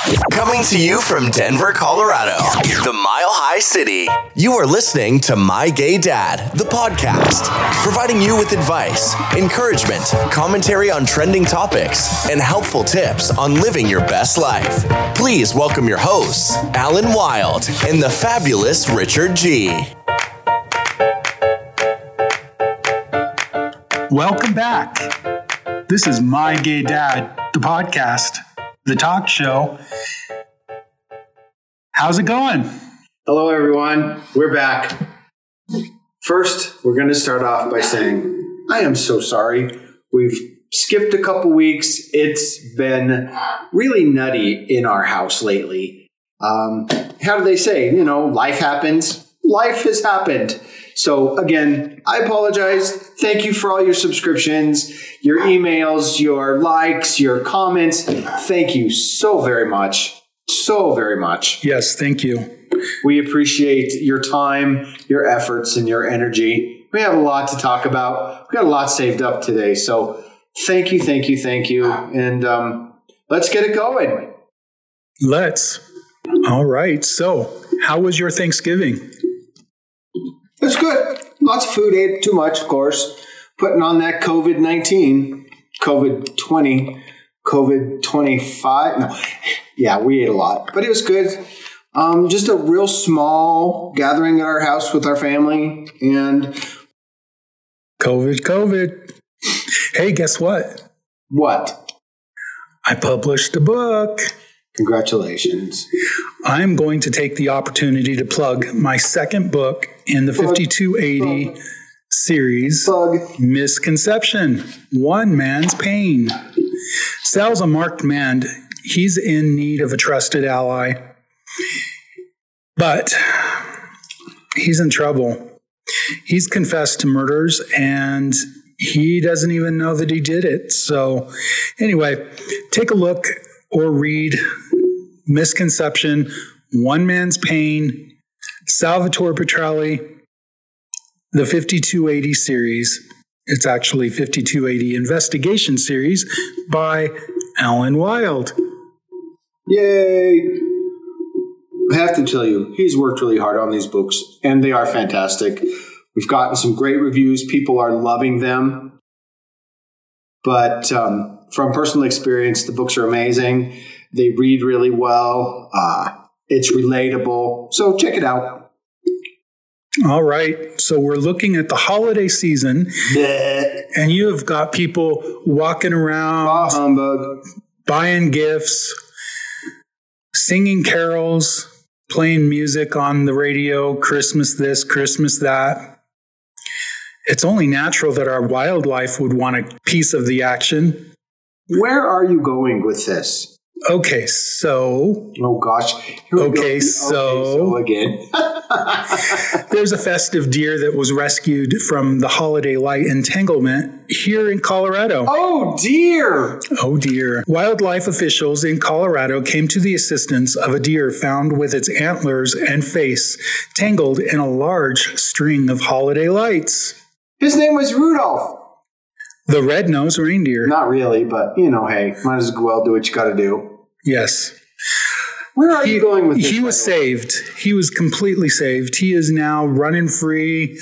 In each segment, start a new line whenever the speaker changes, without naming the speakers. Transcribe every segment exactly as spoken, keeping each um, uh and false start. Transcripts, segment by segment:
Coming to you from Denver, Colorado, the Mile High City. You are listening to My Gay Dad, the podcast, providing you with advice, encouragement, commentary on trending topics, and helpful tips on living your best life. Please welcome your hosts, Alan Wild and the fabulous Richard G.
Welcome back. This is My Gay Dad, the podcast, the talk show. How's it going?
Hello, everyone. We're back. First, we're going to start off by saying, I am so sorry. We've skipped a couple weeks. It's been really nutty in our house lately. Um, how do they say? You know, life happens. Life has happened. So again, I apologize. Thank you for all your subscriptions, your emails, your likes, your comments. Thank you so very much. So very much.
Yes, thank you.
We appreciate your time, your efforts, and your energy. We have a lot to talk about. We've got a lot saved up today. So thank you, thank you, thank you. And um, let's get it going.
Let's. All right. So how was your Thanksgiving?
It's good. Lots of food. Ate too much, of course. Putting on that COVID nineteen, COVID twenty, COVID twenty-five. No, yeah, we ate a lot, but it was good. Um, just a real small gathering at our house with our family. And
COVID, COVID. Hey, guess what?
What?
I published a book.
Congratulations.
I'm going to take the opportunity to plug my second book in the plug, fifty-two eighty plug, series,
plug.
Misconception, One Man's Pain. Sal's a marked man. He's in need of a trusted ally, but he's in trouble. He's confessed to murders, and he doesn't even know that he did it. So anyway, take a look or read Misconception, One Man's Pain, Salvatore Petrelli, the fifty-two eighty series. It's actually fifty-two eighty Investigation Series by Alan Wild.
Yay! I have to tell you, he's worked really hard on these books, and they are fantastic. We've gotten some great reviews. People are loving them. But um, from personal experience, the books are amazing. They read really well. Uh, it's relatable. So check it out.
All right. So we're looking at the holiday season.
Bleh.
And you have got people walking around,
bah, humbug.
Buying gifts, singing carols, playing music on the radio, Christmas this, Christmas that. It's only natural that our wildlife would want a piece of the action.
Where are you going with this?
Okay, so...
Oh, gosh.
Okay, so...
Okay, so again.
There's a festive deer that was rescued from the holiday light entanglement here in Colorado.
Oh, dear!
Oh, dear. Wildlife officials in Colorado came to the assistance of a deer found with its antlers and face tangled in a large string of holiday lights.
His name was Rudolph.
The red-nosed reindeer.
Not really, but, you know, hey, might as well do what you got to do.
Yes.
Where are
he,
you going with this?
He was saved. He was completely saved. He is now running free,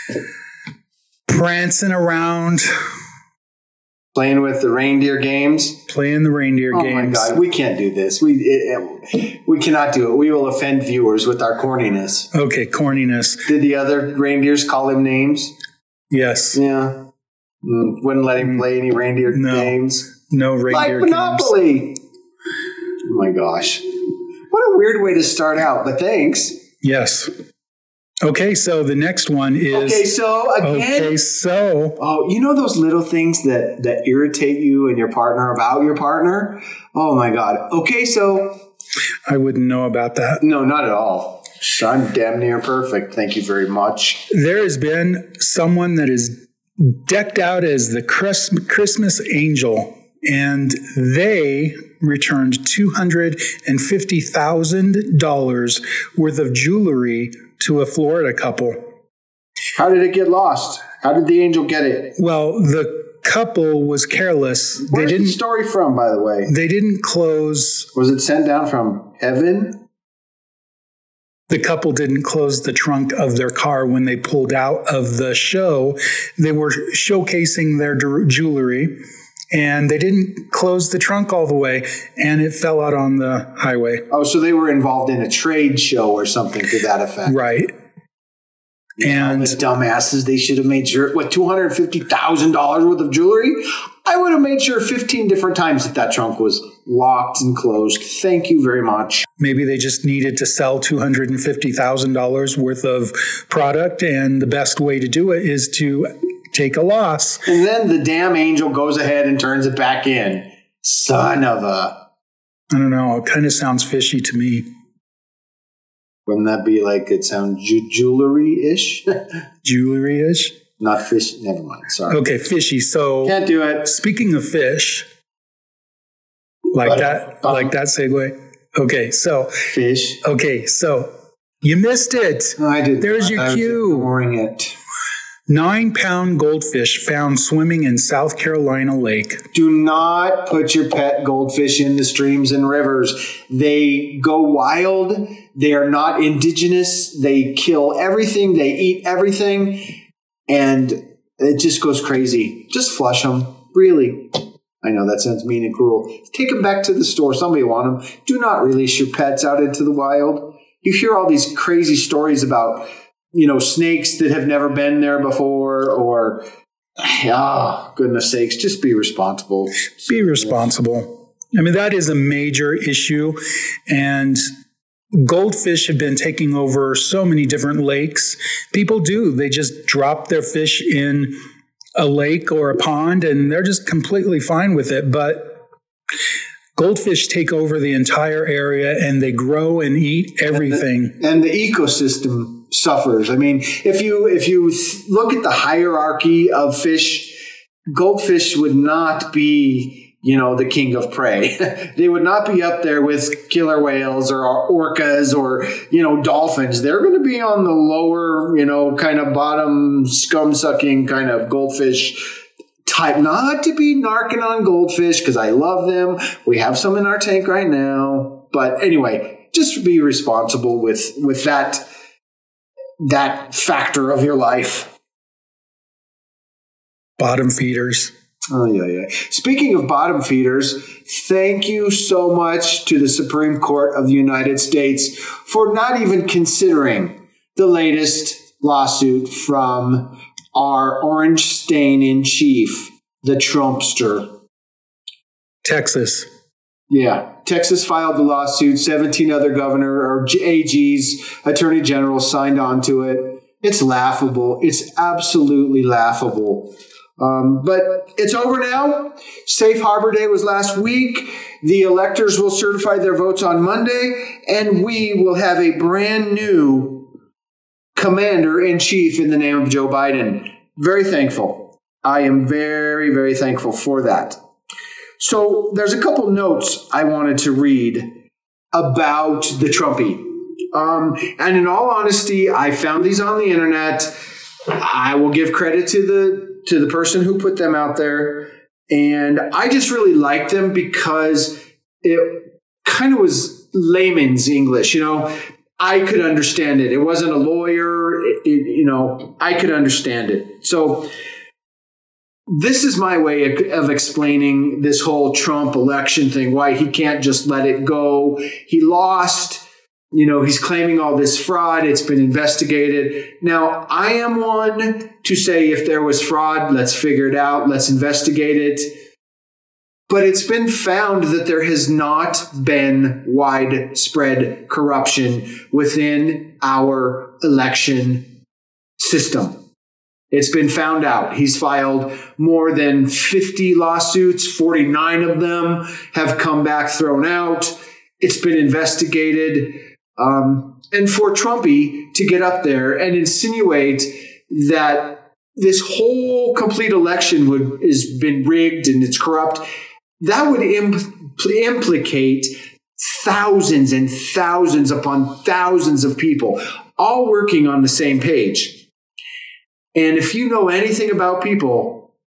prancing around.
Playing with the reindeer games?
Playing the reindeer
oh
games.
Oh, my God. We can't do this. We it, we cannot do it. We will offend viewers with our corniness.
Okay, corniness.
Did the other reindeers call him names?
Yes.
Yeah. Mm, wouldn't let him play any reindeer
no.
games.
No reindeer
like Monopoly.
Games.
Oh my gosh. What a weird way to start out, but thanks.
Yes. Okay, so the next one is...
Okay, so again...
Okay, so...
Oh, you know those little things that, that irritate you and your partner about your partner? Oh my God. Okay, so...
I wouldn't know about that.
No, not at all. I'm damn near perfect. Thank you very much.
There has been someone that is decked out as the Christmas angel, and they returned two hundred fifty thousand dollars worth of jewelry to a Florida couple.
How did it get lost? How did the angel get it?
Well, the couple was careless.
Where's
they didn't
the story from, by the way?
They didn't close.
Was it sent down from heaven?
The couple didn't close the trunk of their car when they pulled out of the show. They were showcasing their jewelry, and they didn't close the trunk all the way, and it fell out on the highway.
Oh, so they were involved in a trade show or something to that effect.
Right. And
oh, the dumbasses, they should have made sure, what, two hundred fifty thousand dollars worth of jewelry? I would have made sure fifteen different times that that trunk was locked and closed. Thank you very much.
Maybe they just needed to sell two hundred fifty thousand dollars worth of product, and the best way to do it is to take a loss.
And then the damn angel goes ahead and turns it back in. Son of a...
I don't know. It kind of sounds fishy to me.
Wouldn't that be like it sounds ju- jewelry-ish?
Jewelry-ish?
Not fish. Never mind. Sorry.
Okay, fishy. So
can't do it.
Speaking of fish, like but, that, um, like that segue. Okay, so
fish.
Okay, so you missed it.
No, I did.
There's your
I
cue.
Was ignoring it.
Nine-pound goldfish found swimming in South Carolina lake.
Do not put your pet goldfish in the streams and rivers. They go wild. They are not indigenous. They kill everything. They eat everything. And it just goes crazy. Just flush them. Really. I know that sounds mean and cruel. Take them back to the store. Somebody want them. Do not release your pets out into the wild. You hear all these crazy stories about, you know, snakes that have never been there before, or, oh, goodness sakes, just be responsible.
Be responsible. I mean, that is a major issue. And goldfish have been taking over so many different lakes. People do. They just drop their fish in a lake or a pond, and they're just completely fine with it. But goldfish take over the entire area, and they grow and eat everything.
And the, and the ecosystem suffers. I mean, if you if you look at the hierarchy of fish, goldfish would not be, you know, the king of prey. They would not be up there with killer whales or orcas or, you know, dolphins. They're going to be on the lower, you know, kind of bottom scum-sucking kind of goldfish type. Not to be narking on goldfish, because I love them. We have some in our tank right now. But anyway, just be responsible with, with that that factor of your life.
Bottom feeders.
Oh, yeah, yeah. Speaking of bottom feeders, thank you so much to the Supreme Court of the United States for not even considering the latest lawsuit from our orange stain in chief, the Trumpster.
Texas.
Yeah. Texas filed the lawsuit. seventeen other governor or A Gs, attorney generals signed on to it. It's laughable. It's absolutely laughable. Um, but it's over now. Safe Harbor Day was last week. The electors will certify their votes on Monday, and we will have a brand new commander-in-chief in the name of Joe Biden. Very thankful. I am very, very thankful for that. So there's a couple notes I wanted to read about the Trumpy. Um, and in all honesty, I found these on the internet. I will give credit to the to the person who put them out there. And I just really liked them because it kind of was layman's English. You know, I could understand it. It wasn't a lawyer. It, it, you know, I could understand it. So this is my way of explaining this whole Trump election thing, why he can't just let it go. He lost. You know, he's claiming all this fraud. It's been investigated. Now, I am one to say if there was fraud, let's figure it out. Let's investigate it. But it's been found that there has not been widespread corruption within our election system. It's been found out. He's filed more than fifty lawsuits. forty-nine of them have come back thrown out. It's been investigated. Um, and for Trumpy to get up there and insinuate that this whole complete election would has been rigged and it's corrupt, that would impl- implicate thousands and thousands upon thousands of people all working on the same page. And if you know anything about people,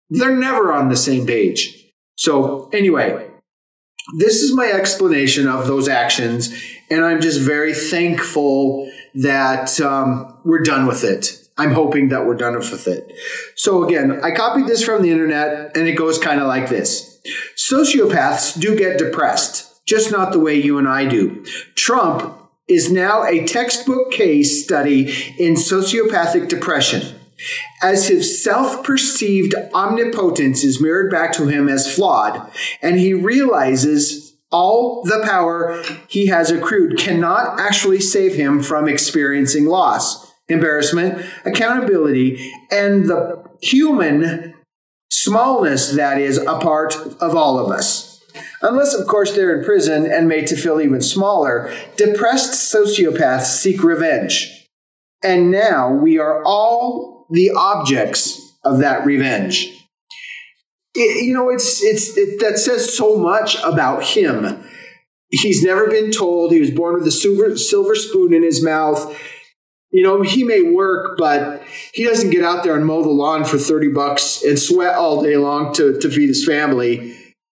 They're never on the same page. So anyway, this is my explanation of those actions, and I'm just very thankful that um, we're done with it. I'm hoping that we're done with it. So again, I copied this from the internet, and it goes kind of like this. Sociopaths do get depressed, just not the way you and I do. Trump is now a textbook case study in sociopathic depression, as his self-perceived omnipotence is mirrored back to him as flawed, and he realizes all the power he has accrued cannot actually save him from experiencing loss, embarrassment, accountability, and the human smallness that is a part of all of us. Unless, of course, they're in prison and made to feel even smaller, depressed sociopaths seek revenge. And now we are all the objects of that revenge. It, you know, it's it's it, that says so much about him. He's never been told. He was born with a silver, silver spoon in his mouth. You know, he may work, but he doesn't get out there and mow the lawn for thirty bucks and sweat all day long to, to feed his family.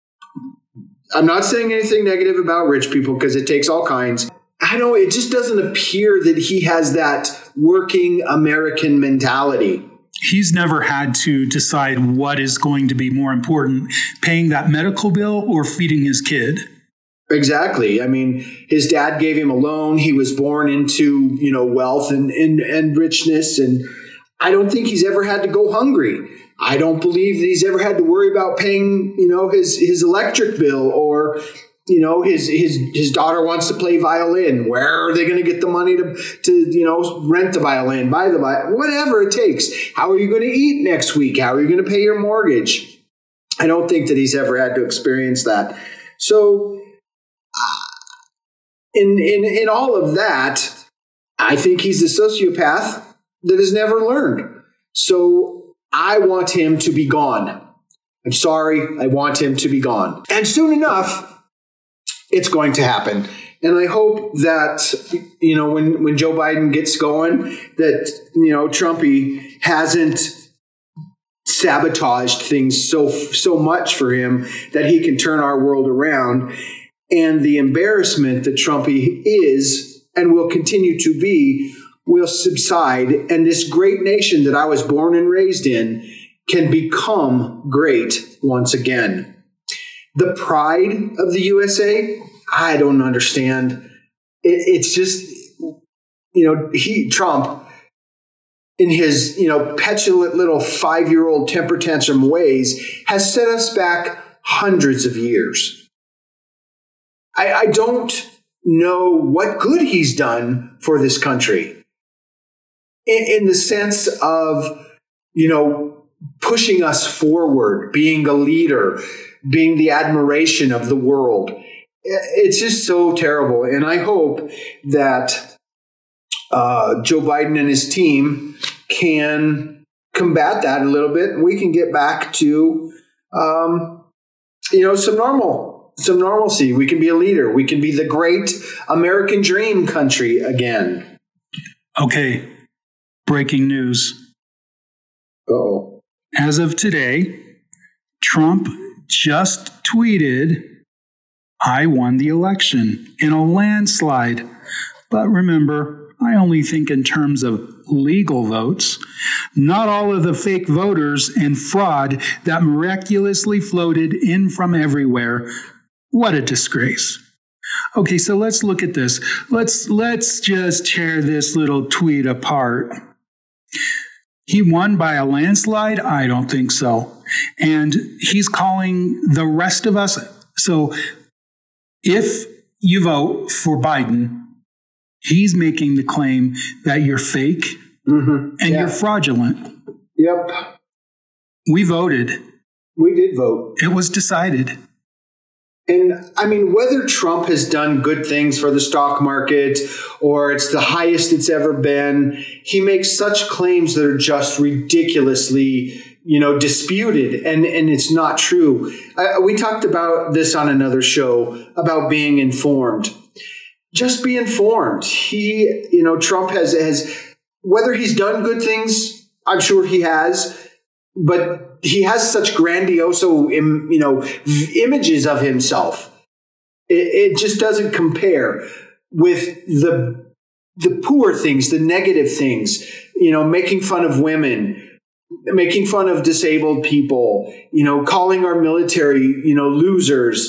I'm not saying anything negative about rich people because it takes all kinds. I know it just doesn't appear that he has that working American mentality.
He's never had to decide what is going to be more important, paying that medical bill or feeding his kid.
Exactly. I mean, his dad gave him a loan. He was born into, you know, wealth and, and, and richness. And I don't think he's ever had to go hungry. I don't believe that he's ever had to worry about paying, you know, his, his electric bill or, you know, his, his, his daughter wants to play violin. Where are they going to get the money to, to, you know, rent the violin, buy the violin, whatever it takes. How are you going to eat next week? How are you going to pay your mortgage? I don't think that he's ever had to experience that. So in, in, in all of that, I think he's a sociopath that has never learned. So I want him to be gone. I'm sorry. I want him to be gone. And soon enough, it's going to happen. And I hope that, you know, when, when Joe Biden gets going, that, you know, Trumpy hasn't sabotaged things so, so much for him that he can turn our world around. And the embarrassment that Trumpy is and will continue to be will subside. And this great nation that I was born and raised in can become great once again. The pride of the U S A, I don't understand. It, it's just, you know, he, Trump, in his, you know, petulant little five-year-old temper tantrum ways, has set us back hundreds of years. I, I don't know what good he's done for this country in, in the sense of, you know, pushing us forward, being a leader, being the admiration of the world. It's just so terrible. And I hope that uh, Joe Biden and his team can combat that a little bit, and we can get back to, um, you know, some normal, some normalcy. We can be a leader. We can be the great American dream country again.
Okay. Breaking news.
Uh-oh.
As of today, Trump just tweeted, "I won the election in a landslide." But remember, I only think in terms of legal votes, not all of the fake voters and fraud that miraculously floated in from everywhere. What a disgrace. Okay, so let's look at this. Let's let's just tear this little tweet apart. He won by a landslide? I don't think so. And he's calling the rest of us. So if you vote for Biden, he's making the claim that you're fake mm-hmm. and yeah. you're fraudulent.
Yep.
We voted.
We did vote.
It was decided.
And I mean, whether Trump has done good things for the stock market or it's the highest it's ever been, he makes such claims that are just ridiculously, you know, disputed. And, and it's not true. I, we talked about this on another show about being informed. Just be informed. He, you know, Trump has, has, whether he's done good things, I'm sure he has, but he has such grandioso, you know, images of himself. It, it just doesn't compare with the the poor things, the negative things, you know, making fun of women, making fun of disabled people, you know, calling our military, you know, losers,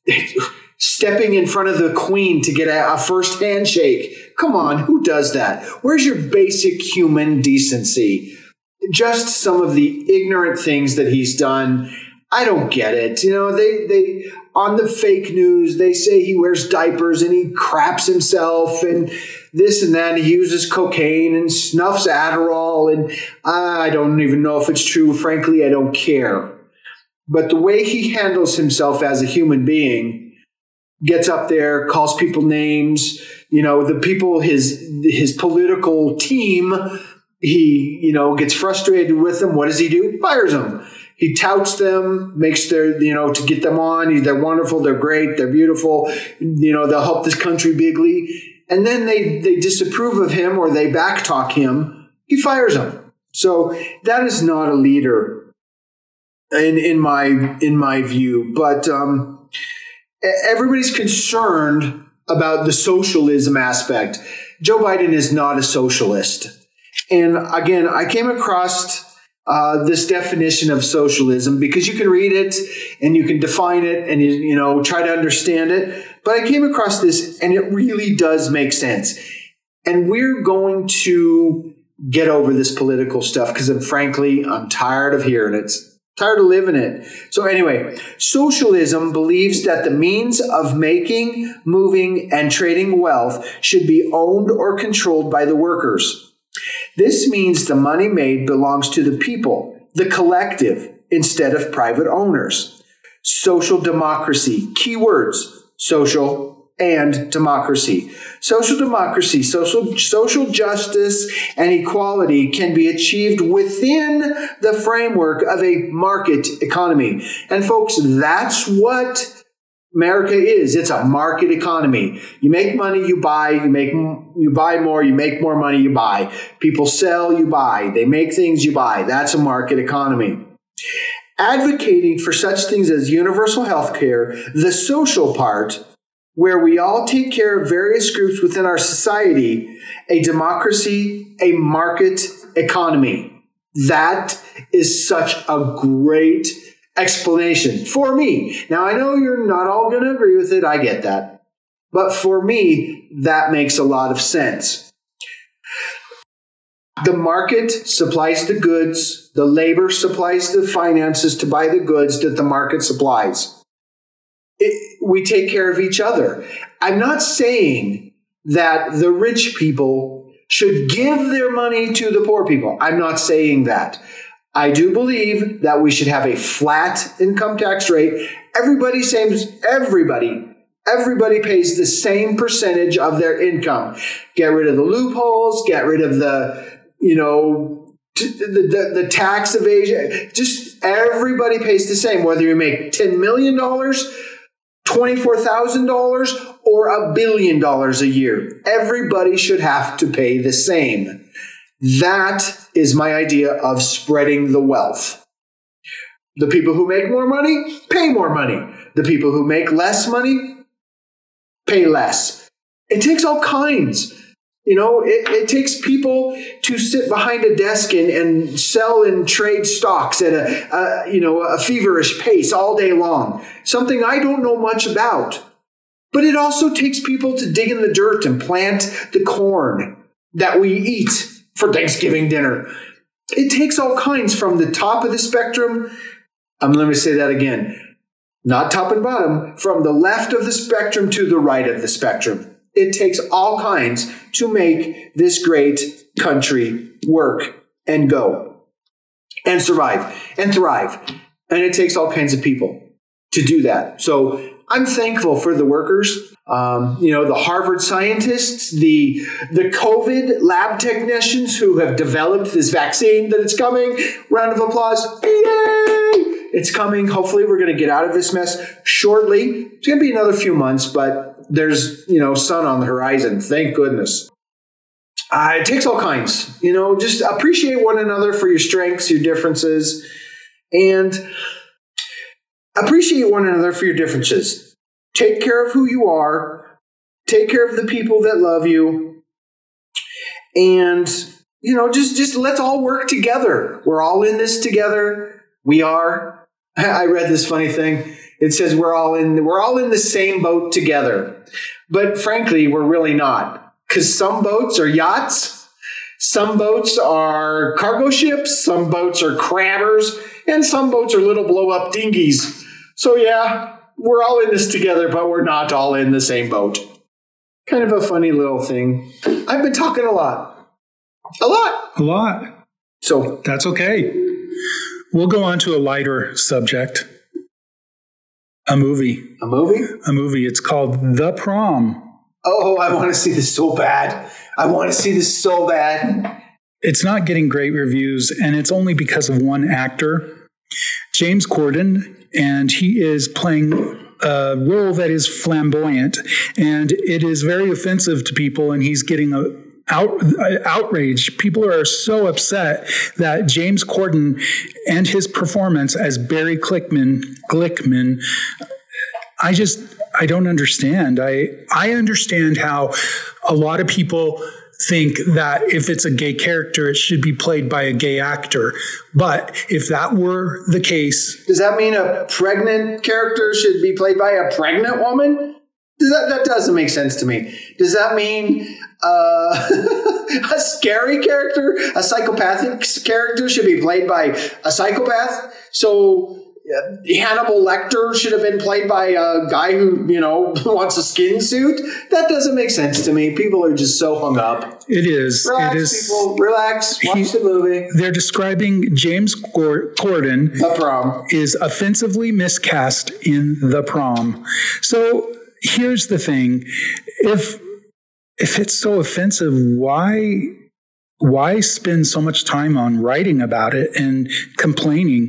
stepping in front of the Queen to get a, a first handshake. Come on, who does that? Where's your basic human decency? Just some of the ignorant things that he's done. I don't get it. You know, they, they, on the fake news, they say he wears diapers and he craps himself and this and that. And he uses cocaine and snuffs Adderall. And I don't even know if it's true. Frankly, I don't care. But the way he handles himself as a human being, gets up there, calls people names, you know, the people, his, his political team, he, you know, gets frustrated with them. What does he do? Fires them. He touts them, makes their, you know, to get them on. They're wonderful. They're great. They're beautiful. You know, they'll help this country bigly. And then they, they disapprove of him or they backtalk him. He fires them. So that is not a leader in, in my, in my view. But, um, everybody's concerned about the socialism aspect. Joe Biden is not a socialist. And again, I came across Uh, this definition of socialism because you can read it and you can define it and you, you know try to understand it. But I came across this and it really does make sense. And we're going to get over this political stuff because, I'm, frankly, I'm tired of hearing it. Tired of living it. So anyway, socialism believes that the means of making, moving, and trading wealth should be owned or controlled by the workers. This means the money made belongs to the people, the collective, instead of private owners. Social democracy, key words, social and democracy. Social democracy, social, social justice, and equality can be achieved within the framework of a market economy. And folks, that's what America is. It's a market economy. You make money, you buy, you make, you buy more, you make more money, you buy. People sell, you buy. They make things, you buy. That's a market economy. Advocating for such things as universal health care, the social part, where we all take care of various groups within our society, a democracy, a market economy. That is such a great explanation for me. Now, I know you're not all going to agree with it. I get that. But for me, that makes a lot of sense. The market supplies the goods. The labor supplies the finances to buy the goods that the market supplies. It, we take care of each other. I'm not saying that the rich people should give their money to the poor people. I'm not saying that. I do believe that we should have a flat income tax rate. Everybody saves, everybody, everybody pays the same percentage of their income. Get rid of the loopholes, get rid of the, you know, the, the, the tax evasion. Just everybody pays the same, whether you make ten million dollars, twenty-four thousand dollars, or a billion dollars a year. Everybody should have to pay the same. That is my idea of spreading the wealth. The people who make more money, pay more money. The people who make less money, pay less. It takes all kinds. You know, it, it takes people to sit behind a desk and, and sell and trade stocks at a, a, you know, a feverish pace all day long. Something I don't know much about. But it also takes people to dig in the dirt and plant the corn that we eat for Thanksgiving dinner. It takes all kinds from the top of the spectrum. Um, let me say that again. Not top and bottom, from the left of the spectrum to the right of the spectrum. It takes all kinds to make this great country work and go and survive and thrive. And it takes all kinds of people to do that. So I'm thankful for the workers, um, you know, the Harvard scientists, the the COVID lab technicians who have developed this vaccine that it's coming. Round of applause. Yay! It's coming. Hopefully we're going to get out of this mess shortly. It's going to be another few months, but there's, you know, sun on the horizon. Thank goodness. Uh, it takes all kinds. You know, just appreciate one another for your strengths, your differences. And appreciate one another for your differences. Take care of who you are. Take care of the people that love you. And, you know, just, just let's all work together. We're all in this together. We are. I read this funny thing. It says we're all in we're all in the same boat together. But frankly, we're really not. Because some boats are yachts, some boats are cargo ships, some boats are crabbers, and some boats are little blow-up dinghies. So yeah, we're all in this together, but we're not all in the same boat. Kind of a funny little thing. I've been talking a lot. A lot.
A lot.
So
that's okay. We'll go on to a lighter subject. A movie.
A movie?
A movie. It's called The Prom.
Oh, I want to see this so bad. I want to see this so bad.
It's not getting great reviews, and it's only because of one actor, James Corden, and he is playing a role that is flamboyant, and it is very offensive to people, and he's getting a Out, outraged. People are so upset that James Corden and his performance as Barry Glickman, Glickman, I just, I don't understand. I, I understand how a lot of people think that if it's a gay character, it should be played by a gay actor. But if that were the case...
Does that mean a pregnant character should be played by a pregnant woman? Does that, that doesn't make sense to me. Does that mean uh, a scary character, a psychopathic character should be played by a psychopath? So uh, Hannibal Lecter should have been played by a guy who, you know, wants a skin suit? That doesn't make sense to me. People are just so hung up.
It is.
Relax,
it is,
people. Relax. Watch he, the movie.
They're describing James Corden
The Prom
is offensively miscast in The Prom. So... Here's the thing. If if it's so offensive, why why spend so much time on writing about it and complaining?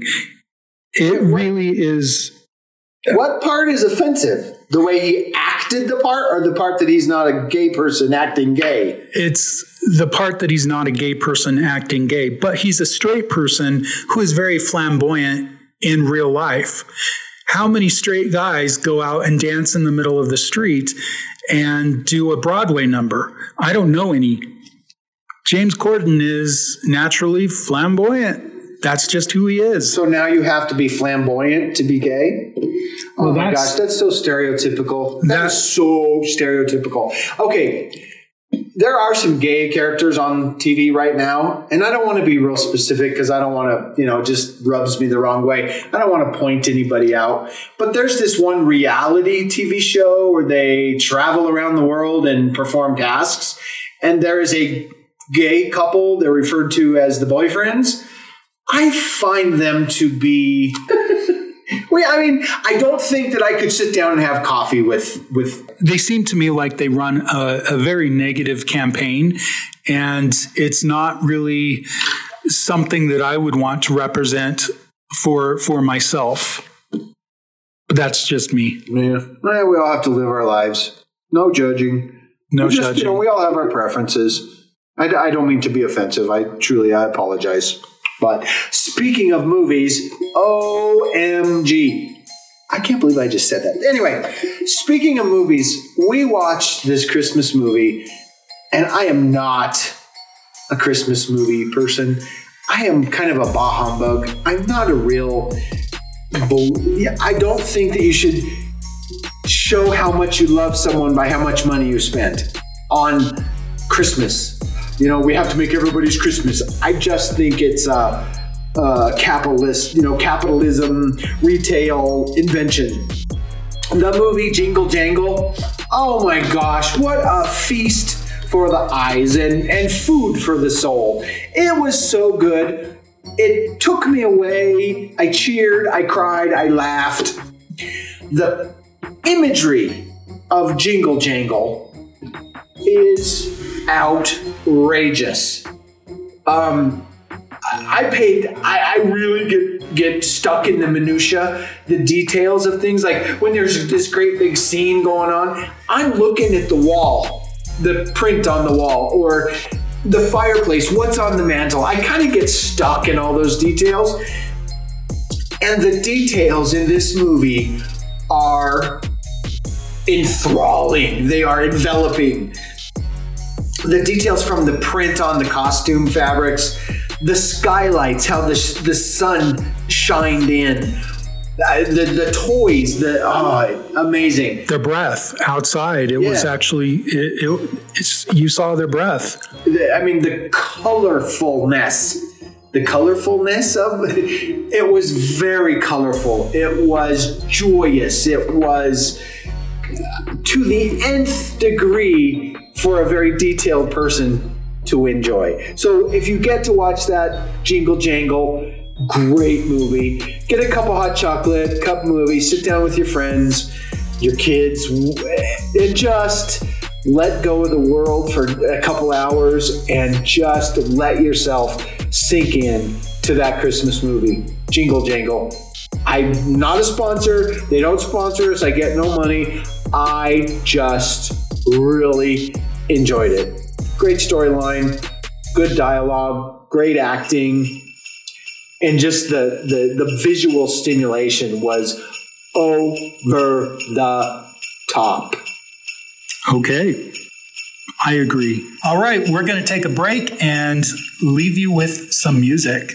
It really is.
What part is offensive? The way he acted the part, or the part that he's not a gay person acting gay?
It's the part that he's not a gay person acting gay, but he's a straight person who is very flamboyant in real life. How many straight guys go out and dance in the middle of the street and do a Broadway number? I don't know any. James Corden is naturally flamboyant. That's just who he is.
So now you have to be flamboyant to be gay? Oh
well,
my gosh, that's so stereotypical. That's so stereotypical. Okay, there are some gay characters on T V right now, and I don't want to be real specific because I don't want to, you know, just rubs me the wrong way. I don't want to point anybody out. But there's this one reality T V show where they travel around the world and perform tasks, and there is a gay couple. They're referred to as the boyfriends. I find them to be... Well, I mean, I don't think that I could sit down and have coffee with... with.
They seem to me like they run a, a very negative campaign, and it's not really something that I would want to represent for for myself. But that's just me.
Yeah. yeah, we all have to live our lives. No judging.
No
just,
judging.
You know, we all have our preferences. I, I don't mean to be offensive. I truly, I apologize. But speaking of movies, O M G. I can't believe I just said that. Anyway, speaking of movies, we watched this Christmas movie, and I am not a Christmas movie person. I am kind of a bah humbug. I'm not a real... I don't think that you should show how much you love someone by how much money you spend on Christmas. You know, we have to make everybody's Christmas. I just think it's a, a capitalist, you know, capitalism, retail invention. The movie Jingle Jangle. Oh my gosh, what a feast for the eyes and, and food for the soul. It was so good. It took me away. I cheered, I cried, I laughed. The imagery of Jingle Jangle is outrageous. Um, I paid, I, I really get, get stuck in the minutia, the details of things. Like when there's this great big scene going on, I'm looking at the wall, the print on the wall, or the fireplace, what's on the mantle. I kind of get stuck in all those details. And the details in this movie are enthralling. They are enveloping. The details from the print on the costume fabrics, the skylights, how the, the sun shined in, uh, the, the toys, the oh, amazing.
Their breath outside, it yeah. was actually, it, it, it's, you saw their breath.
The, I mean, the colorfulness, the colorfulness of it, it was very colorful. It was joyous. It was to the nth degree for a very detailed person to enjoy. So if you get to watch that Jingle Jangle, great movie. Get a cup of hot chocolate, cup of movie, sit down with your friends, your kids, and just let go of the world for a couple hours and just let yourself sink in to that Christmas movie, Jingle Jangle. I'm not a sponsor. They don't sponsor us. I get no money. I just really enjoyed it. Great storyline, good dialogue, great acting, and just the, the, the visual stimulation was over the top.
Okay. I agree. All right, we're going to take a break and leave you with some music.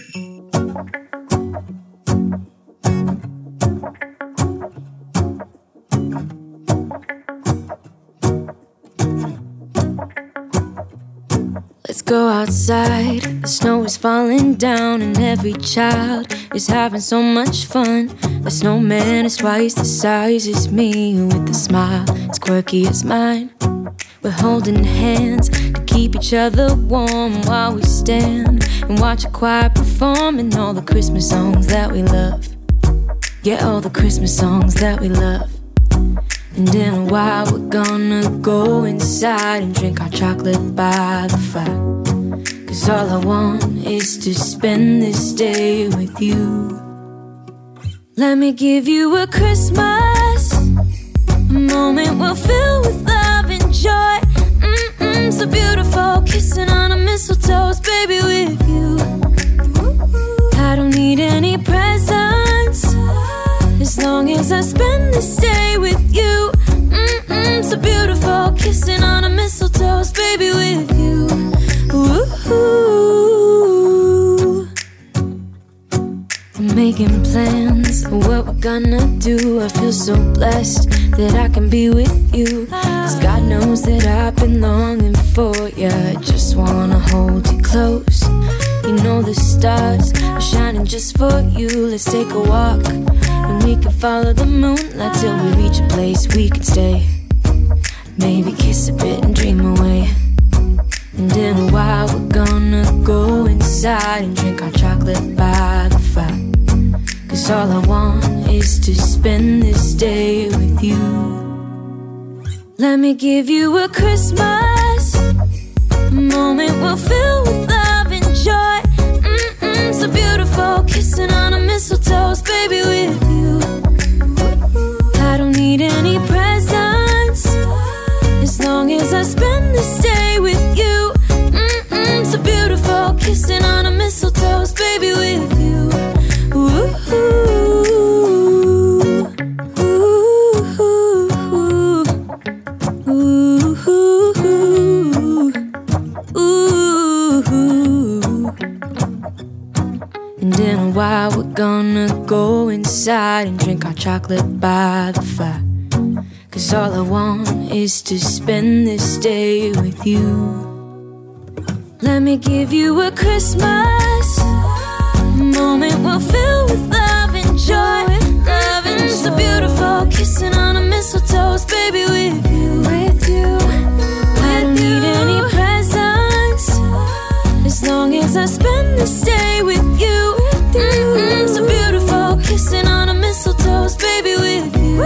Let's go outside, the snow is falling down and every child is having so much fun. The snowman is twice the size as me, with a smile as quirky as mine. We're holding hands to keep each other warm while we stand and watch a choir performing all the Christmas songs that we love. Yeah, all the Christmas songs that we love. And in a while we're gonna go inside and drink our chocolate by the fire. Cause all I want is to spend this day with you. Let me give you a Christmas, a moment we'll fill with love and joy. Mm-mm, so beautiful, kissing on a mistletoe, baby, with you. I don't need any presents, as long as I spend this day with you. Mm-mm, so beautiful, kissing on a mistletoe, baby, with you. Ooh. I'm making plans of what we're gonna do. I feel so blessed that I can be with you. Cause God knows that I've been longing for you. I just wanna hold you close. You know the stars are shining just for you. Let's take a walk and we can follow the moonlight till we reach a place we can stay. Maybe kiss a bit and dream away. And in a while we're gonna go inside and drink our chocolate by the fire. Cause all I want is to spend this day with you. Let me give you a Christmas, a moment we'll fill with love and joy. Mm-mm, so beautiful, kissing on a mistletoe, baby, with you. I don't need any presents, as long as I spend this day with you. Mm-mm, so beautiful, kissing on a mistletoe, baby, with you. Ooh, ooh, ooh, ooh. And in a while we're gonna go inside and drink our chocolate by the fire. Cause all I want is to spend this day with you. Let me give you a Christmas, a moment we'll fill with love and joy. Love and so beautiful, kissing on a mistletoe, baby, with you. With you, I don't need any presents, as long as I spend this day with you. Mm-mm, so beautiful, kissing on a mistletoe, baby, with you.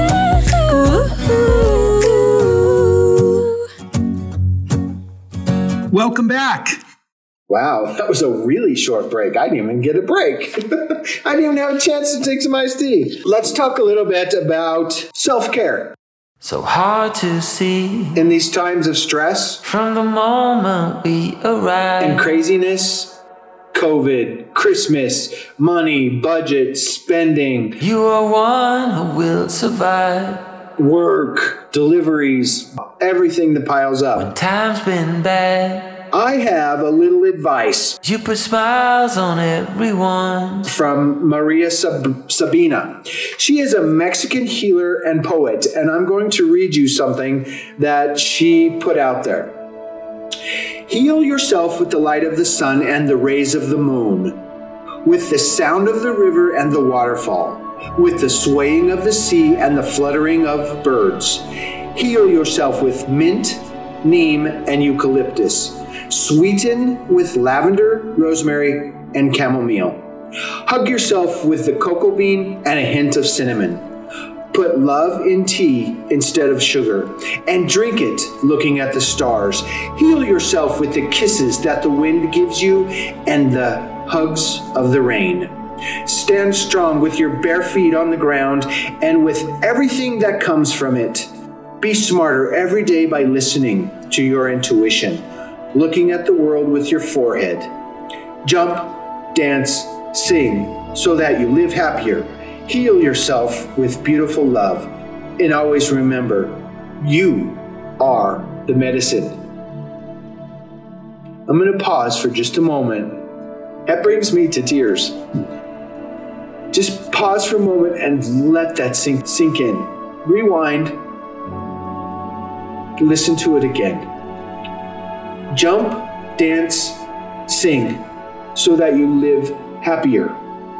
Ooh.
Welcome back.
Wow, that was a really short break. I didn't even get a break. I didn't even have a chance to take some iced tea. Let's talk a little bit about self-care.
So hard to see
in these times of stress,
from the moment we arrive,
and craziness, COVID, Christmas, money, budget, spending.
You are one who will survive.
Work, deliveries, everything that piles up.
When time's been bad,
I have a little advice.
you put smiles on everyone.
From Maria Sab- Sabina. She is a Mexican healer and poet, and I'm going to read you something that she put out there. Heal yourself with the light of the sun and the rays of the moon, with the sound of the river and the waterfall, with the swaying of the sea and the fluttering of birds. Heal yourself with mint, neem, and eucalyptus. Sweeten with lavender, rosemary, and chamomile. Hug yourself with the cocoa bean and a hint of cinnamon. Put love in tea instead of sugar, and drink it looking at the stars. Heal yourself with the kisses that the wind gives you and the hugs of the rain. Stand strong with your bare feet on the ground and with everything that comes from it. Be smarter every day by listening to your intuition, looking at the world with your forehead. Jump, dance, sing so that you live happier. Heal yourself with beautiful love. And always remember, you are the medicine. I'm going to pause for just a moment. That brings me to tears. Just pause for a moment and let that sink, sink in. Rewind. Listen to it again. Jump, dance, sing so that you live happier.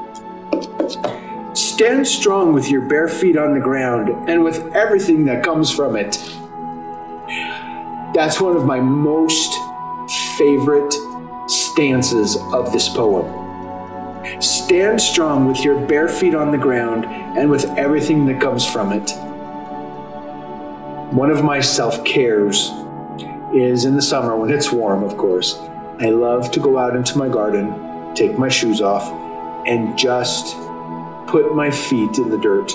Stand strong with your bare feet on the ground and with everything that comes from it. That's one of my most favorite stanzas of this poem. Stand strong with your bare feet on the ground and with everything that comes from it. One of my self-cares is in the summer when it's warm, of course. I love to go out into my garden, take my shoes off, and just put my feet in the dirt.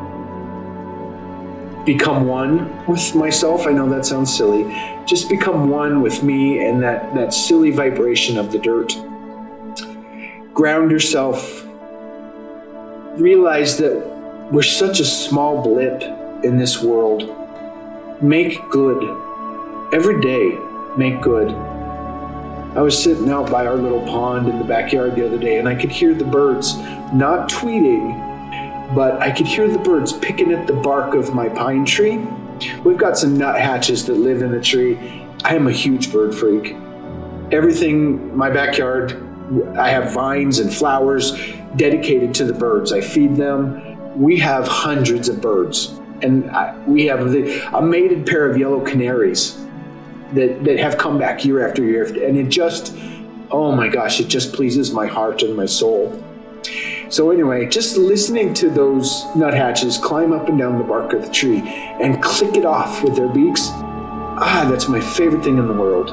Become one with myself. I know that sounds silly. Just become one with me and that, that silly vibration of the dirt. Ground yourself. Realize that we're such a small blip in this world. Make good. Every day, make good. I was sitting out by our little pond in the backyard the other day, and I could hear the birds, not tweeting, but I could hear the birds picking at the bark of my pine tree. We've got some nuthatches that live in the tree. I am a huge bird freak. Everything, my backyard, I have vines and flowers dedicated to the birds. I feed them. We have hundreds of birds, and I, we have the, a mated pair of yellow canaries that, that have come back year after year. And it just, oh my gosh, it just pleases my heart and my soul. So anyway, just listening to those nuthatches climb up and down the bark of the tree and click it off with their beaks, ah, that's my favorite thing in the world.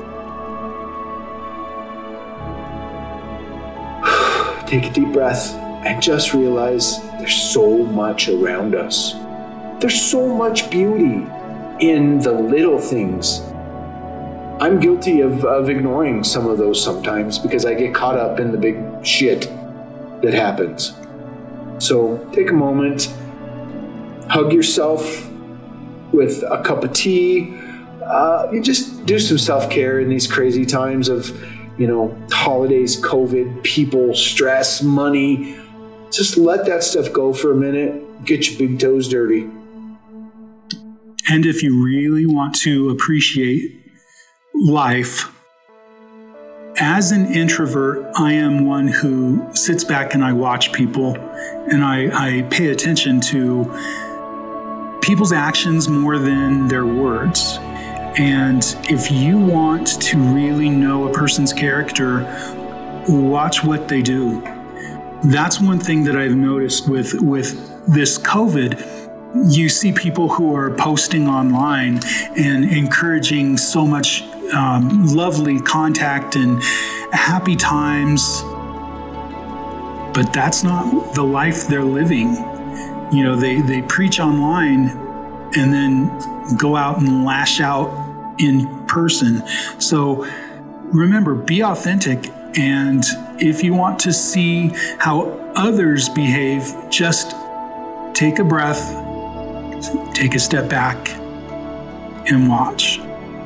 Take a deep breath and just realize there's so much around us. There's so much beauty in the little things. I'm guilty of, of ignoring some of those sometimes because I get caught up in the big shit that happens. So take a moment, hug yourself with a cup of tea. Uh, you just do some self-care in these crazy times of, you know, holidays, COVID, people, stress, money. Just let that stuff go for a minute. Get your big toes dirty.
And if you really want to appreciate life, as an introvert, I am one who sits back and I watch people, and I, I pay attention to people's actions more than their words. And if you want to really know a person's character, watch what they do. That's one thing that I've noticed with, with this COVID. You see people who are posting online and encouraging so much um, lovely contact and happy times, but that's not the life they're living. You know, they, they preach online and then go out and lash out in person. So remember, be authentic and if you want to see how others behave, just take a breath, take a step back, and watch.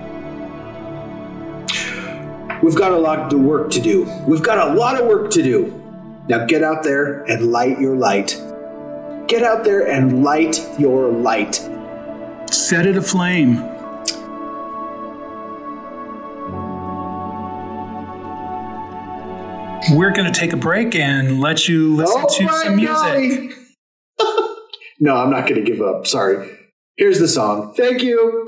We've got a lot of work to do. We've got a lot of work to do. Now get out there and light your light. Get out there and light your light.
Set it aflame. We're going to take a break and let you listen
oh
to some music.
No, I'm not going to give up. Sorry. Here's the song. Thank you.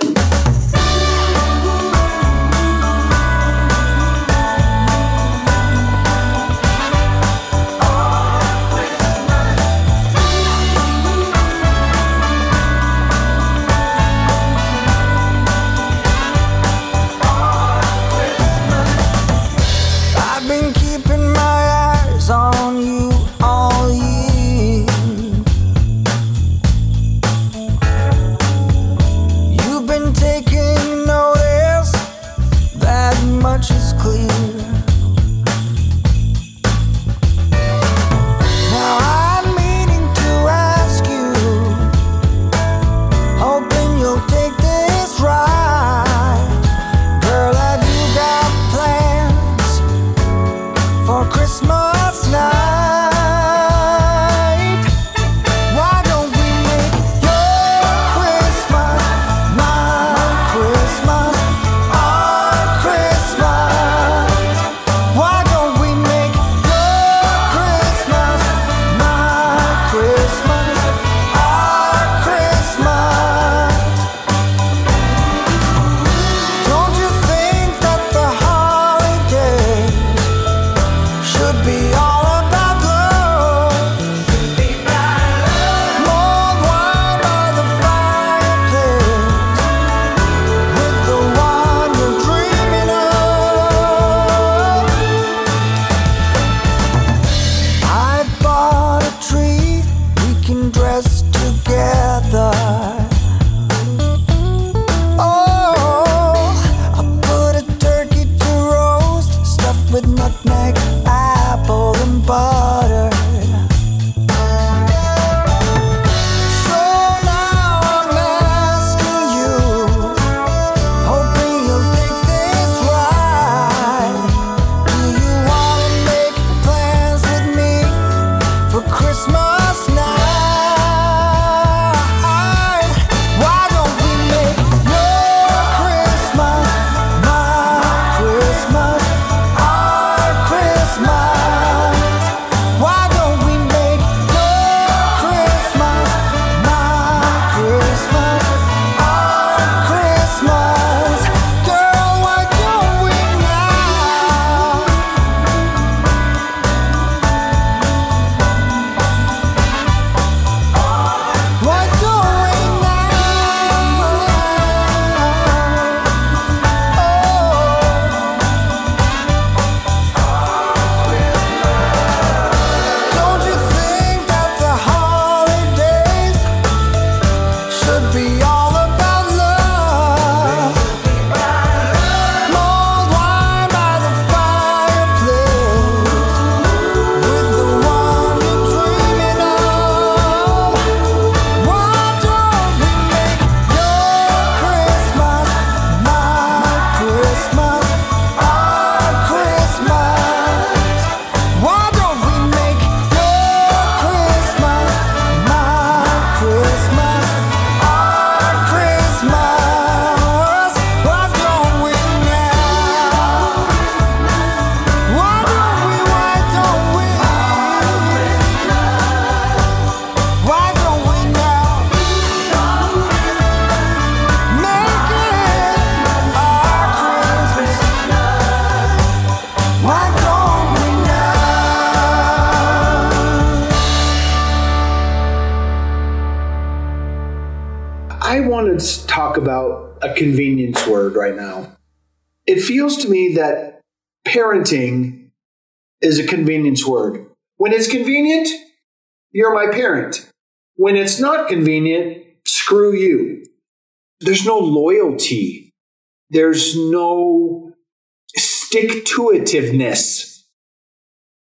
I want to talk about a convenience word right now. It feels to me that parenting is a convenience word. When it's convenient, you're my parent. When it's not convenient, screw you. There's no loyalty. There's no stick-to-itiveness.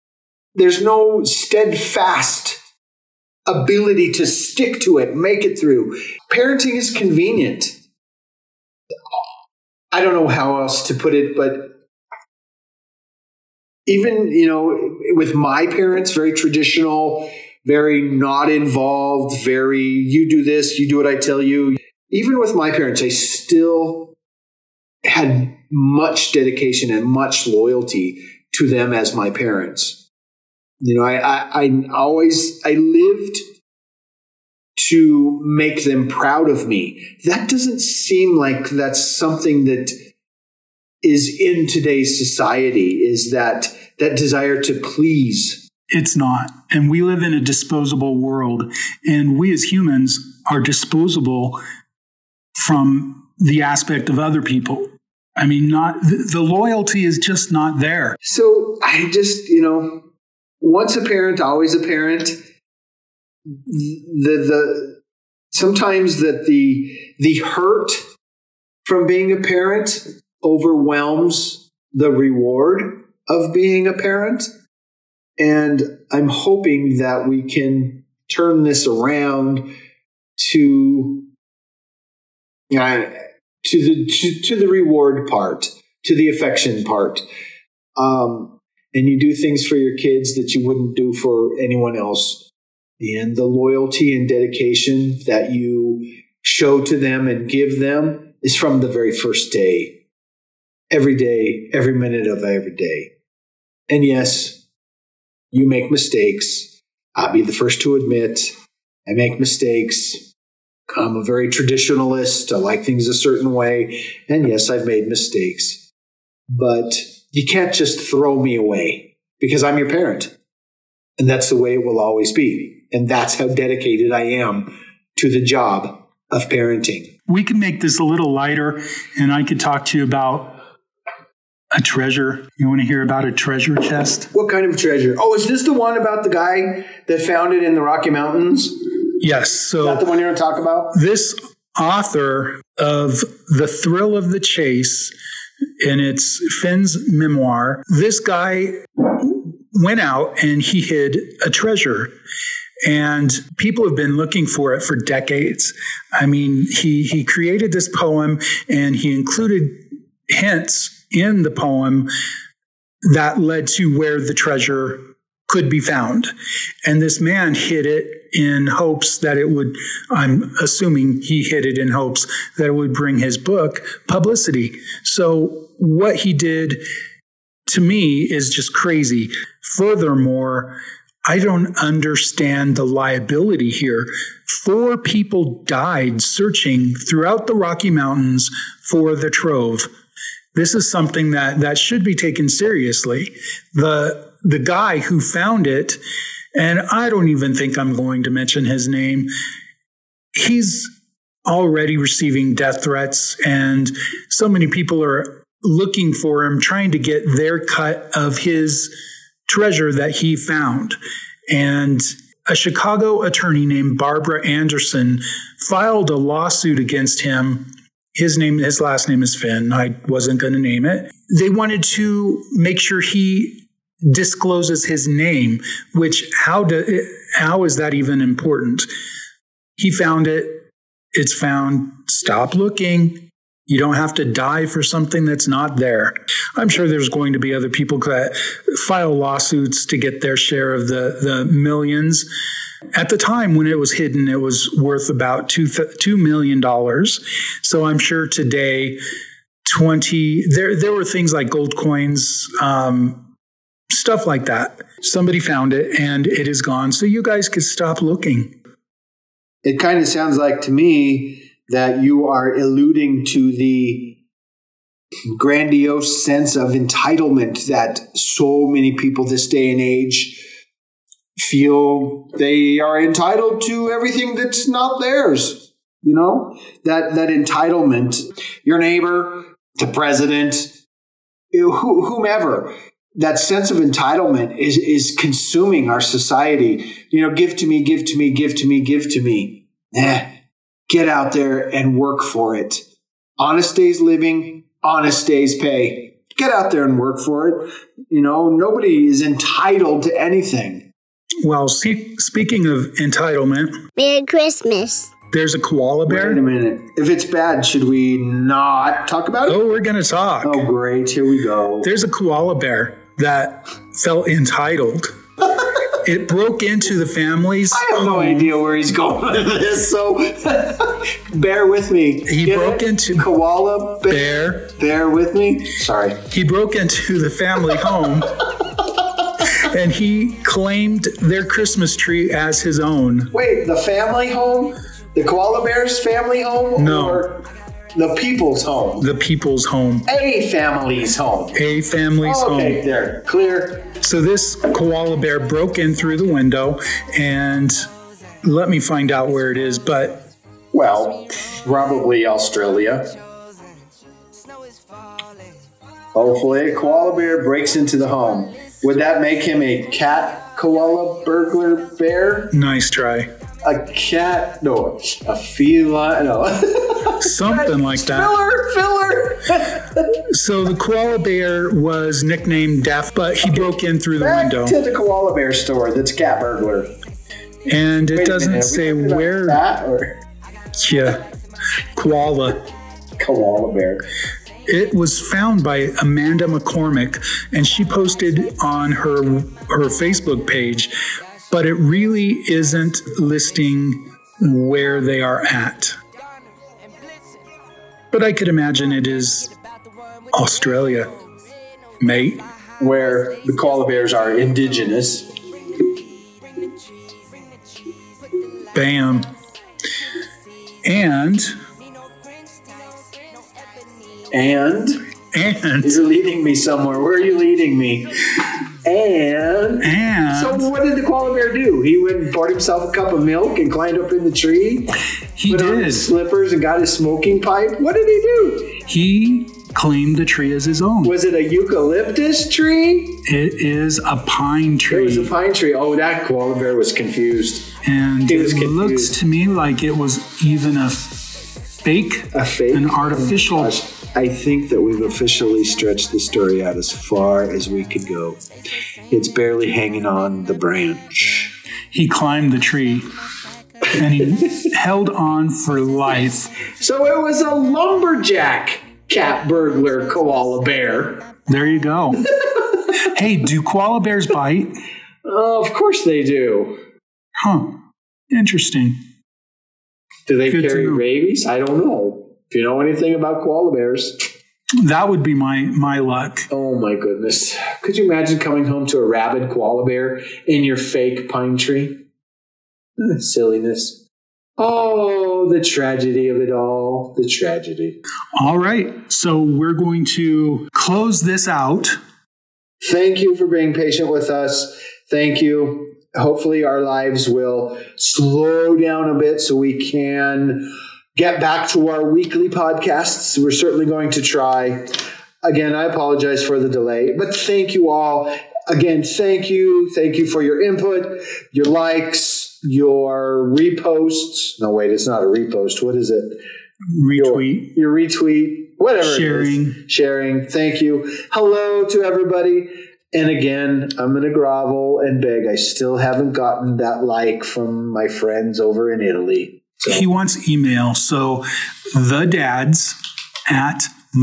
there's no steadfast ability to stick to it, make it through. Parenting is convenient. I don't know how else to put it, but even, you know, with my parents, very traditional, very not involved, very, you do this, you do what I tell you. Even with my parents, I still had much dedication and much loyalty to them as my parents. You know, I, I, I always, I lived to make them proud of me. That doesn't seem like that's something that is in today's society, is that that desire to please.
It's not. And we live in a disposable world. And we as humans are disposable from the aspect of other people. I mean, not the, the loyalty is just not there.
So I just, you know, once a parent, always a parent. The the sometimes that the the hurt from being a parent overwhelms the reward of being a parent. And I'm hoping that we can turn this around to uh, to the to, to the reward part, to the affection part. Um, and you do things for your kids that you wouldn't do for anyone else. And the loyalty and dedication that you show to them and give them is from the very first day. Every day, every minute of every day. And yes, you make mistakes. I'll be the first to admit I make mistakes. I'm a very traditionalist. I like things a certain way. And yes, I've made mistakes. But you can't just throw me away because I'm your parent. And that's the way it will always be. And that's how dedicated I am to the job of parenting.
We can make this a little lighter, and I could talk to you about a treasure. You want to hear about a treasure chest?
What kind of treasure? Oh, is this the one about the guy that found it in the Rocky Mountains?
Yes. So
is that the one you're going to talk about?
This author of The Thrill of the Chase, and it's Finn's memoir, this guy went out and he hid a treasure. And people have been looking for it for decades. I mean, he, he created this poem and he included hints in the poem that led to where the treasure could be found. And this man hid it in hopes that it would, I'm assuming he hid it in hopes that it would bring his book publicity. So what he did to me is just crazy. Furthermore, I don't understand the liability here. Four people died searching throughout the Rocky Mountains for the trove. This is something that, that should be taken seriously. The, the guy who found it, and I don't even think I'm going to mention his name, he's already receiving death threats, and so many people are looking for him, trying to get their cut of his treasure that he found. And a Chicago attorney named Barbara Anderson filed a lawsuit against him. His name, his last name is Finn. I wasn't going to name it. They wanted to make sure he discloses his name, which how do, how is that even important? He found it. It's found. Stop looking. You don't have to die for something that's not there. I'm sure there's going to be other people that file lawsuits to get their share of the, the millions. At the time when it was hidden, it was worth about two, two million dollars. So I'm sure today, twenty, there, there were things like gold coins, um, stuff like that. Somebody found it and it is gone. So you guys could stop looking.
It kind of sounds like to me that you are alluding to the grandiose sense of entitlement that so many people this day and age feel they are entitled to everything that's not theirs. You know, that, that entitlement, your neighbor, the president, whomever, that sense of entitlement is, is consuming our society. You know, give to me, give to me, give to me, give to me. Eh. Get out there and work for it. Honest day's living, honest day's pay. Get out there and work for it. You know, nobody is entitled to anything.
Well, see, speaking of entitlement,
Merry Christmas.
there's a koala bear.
Wait a minute. If it's bad, should we not talk about it?
Oh, we're going to talk.
Oh, great. Here we go.
There's a koala bear that felt entitled. It broke into the family's
I have no
home.
idea where he's going with this, so bear with me.
He
Get
broke
it?
into
koala bear.
bear.
Bear with me. Sorry.
He broke into the family home and he claimed their Christmas tree as his own.
Wait, the family home? The koala bear's family home?
No.
Or the people's home?
The people's home.
A family's home.
A family's
Oh, okay,
home.
there. Clear.
So this koala bear broke in through the window and let me find out where it is, but
Well, probably Australia. Hopefully a koala bear breaks into the home. Would that make him a cat koala burglar bear?
nice try.
A cat? No, a feline? No.
Something like that.
Filler, filler.
So the koala bear was nicknamed Deaf, but he broke in through the
Back
window.
to the koala bear store that's cat burglar.
And it
Wait a
doesn't
minute, are we
say
talking about
where.
That or
Yeah. Koala.
koala bear?
It was found by Amanda McCormick, and she posted on her her Facebook page, but it really isn't listing where they are at. But I could imagine it is Australia, mate.
Where the koala bears are indigenous.
Bam. And
And
and
you're leading me somewhere. Where are you leading me? And
and
so what did the koala bear do? He went and poured himself a cup of milk and climbed up in the tree.
he
put on
did.
his slippers and got his smoking pipe. What did he do?
He claimed the tree as his own.
Was it a eucalyptus tree?
It is a pine
It was a
tree,
pine tree. Oh, that koala bear was confused.
and
He was
it looks
confused.
to me like it was even a fake,
A fake?
an artificial.
Gosh, I think that we've officially stretched the story out as far as we could go. It's barely hanging on the branch.
He climbed the tree, and he held on for life.
So it was a lumberjack cat burglar koala bear.
There you go. Hey, do koala bears bite?
Oh, of course they do.
Huh. Interesting.
Do they
Good to
carry
know.
rabies? I don't know. If you know anything about koala bears.
That would be my my luck.
Oh my goodness. Could you imagine coming home to a rabid koala bear in your fake pine tree? Eh, Silliness. Oh, the tragedy of it all. The tragedy.
All right. So we're going to close this out.
Thank you for being patient with us. Thank you. Hopefully our lives will slow down a bit so we can get back to our weekly podcasts. We're certainly going to try. Again, I apologize for the delay, but thank you all. Again, thank you. Thank you for your input, your likes, your reposts. No, wait, it's not a repost. What is it?
Retweet.
Your, your retweet, whatever. it
Sharing.
is. Sharing. Thank you. Hello to everybody. And again, I'm going to grovel and beg. I still haven't gotten that like from my friends over in Italy. So.
He wants email. So the dads at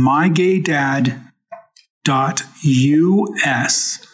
mygaydad dot U S.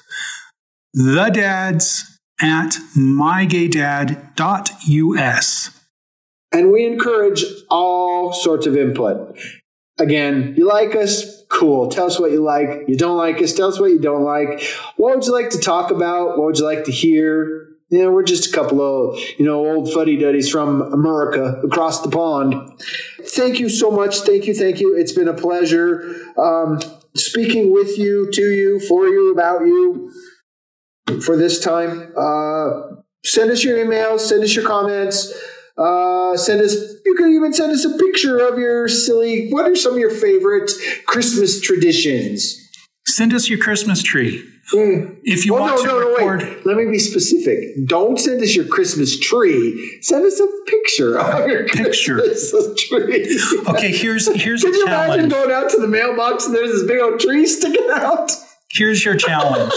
The dads at mygaydad dot U S.
And we encourage all sorts of input. Again, you like us? Cool. Tell us what you like. You don't like us? Tell us what you don't like. What would you like to talk about? What would you like to hear? You know, we're just a couple of, you know, old fuddy-duddies from America across the pond. Thank you so much. Thank you. Thank you. It's been a pleasure um, speaking with you, to you, for you, about you for this time. Uh, send us your emails. Send us your comments. Uh, send us, you can even send us a picture of your silly, what are some of your favorite Christmas traditions?
Send us your Christmas tree.
Mm.
If you
well,
want
no,
to
no,
record,
no, wait. Let me be specific. Don't send us your Christmas tree. Send us a picture of your
picture.
Christmas tree.
Okay, here's here's
Can
a
you
challenge.
imagine going out to the mailbox and there's this big old tree sticking out?
Here's your challenge.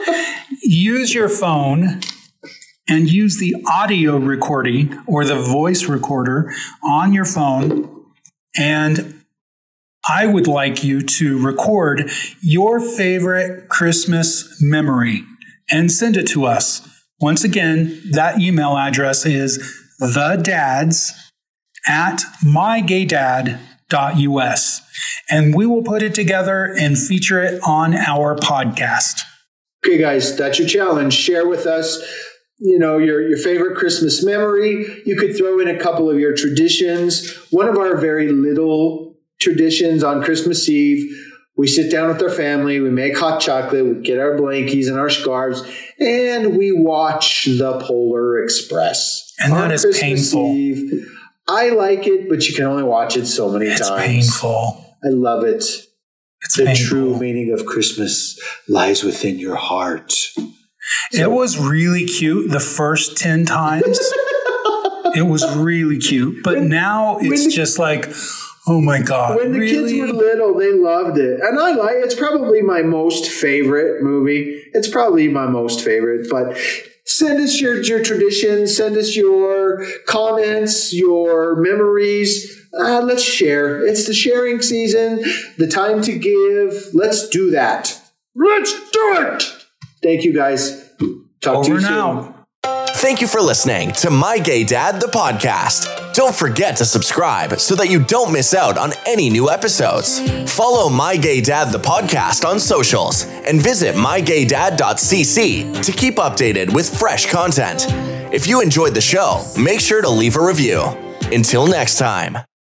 Use your phone and use the audio recording or the voice recorder on your phone. And I would like you to record your favorite Christmas memory and send it to us. Once again, that email address is thedads at mygaydad dot U S. And we will put it together and feature it on our podcast.
Okay, guys, that's your challenge. Share with us, you know, your, your favorite Christmas memory. You could throw in a couple of your traditions. One of our very little traditions on Christmas Eve, we sit down with our family, we make hot chocolate, we get our blankies and our scarves, and we watch the Polar Express.
And that
on
is
Christmas
painful.
Eve. I like it, but you can only watch it so many
It's
times.
painful.
I love it.
It's
The
painful.
true meaning of Christmas lies within your heart.
It was really cute the first ten times. It was really cute. But
When-
now it's
the-
just like, oh my God.
When the
really?
kids were little, they loved it. And I like it's probably my most favorite movie. It's probably my most favorite, but send us your, your traditions, send us your comments, your memories. Uh, let's share. It's the sharing season, the time to give. Let's do that. Let's do it. Thank you, guys. Talk to
Over
you
and
soon.
out.
Thank you for listening to My Gay Dad, the podcast. Don't forget to subscribe so that you don't miss out on any new episodes. Follow My Gay Dad, the podcast on socials and visit my gay dad dot c c to keep updated with fresh content. If you enjoyed the show, make sure to leave a review. Until next time.